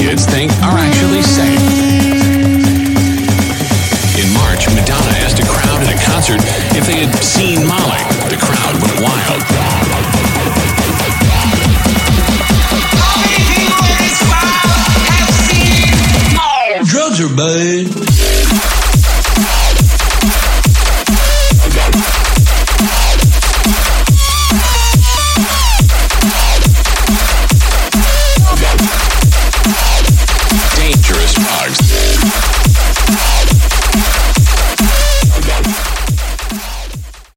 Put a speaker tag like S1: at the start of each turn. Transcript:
S1: kids think are actually safe. In March, Madonna asked a crowd at a concert if they had seen Molly. The crowd went wild.
S2: How many people in this crowd have seen Molly?
S3: Drugs are bad.